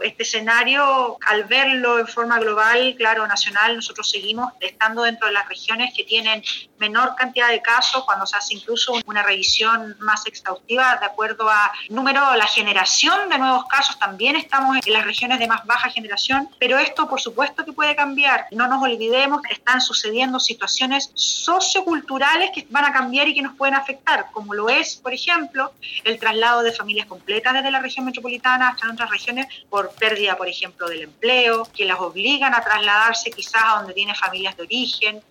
este escenario, al verlo en forma global, claro, nacional, nosotros seguimos estando dentro de las regiones que tienen menor cantidad de casos, cuando se hace incluso una revisión más exhaustiva de acuerdo a número, la generación de nuevos casos, también estamos en las regiones de más baja generación, pero esto por supuesto que puede cambiar. No nos olvidemos que están sucediendo situaciones socioculturales que van a cambiar y que nos pueden afectar, como lo es, por ejemplo, el traslado de familias completas desde la región metropolitana hasta otras regiones por pérdida, por ejemplo, del empleo, que las obligan a trasladarse quizás a donde tienen familias de origen,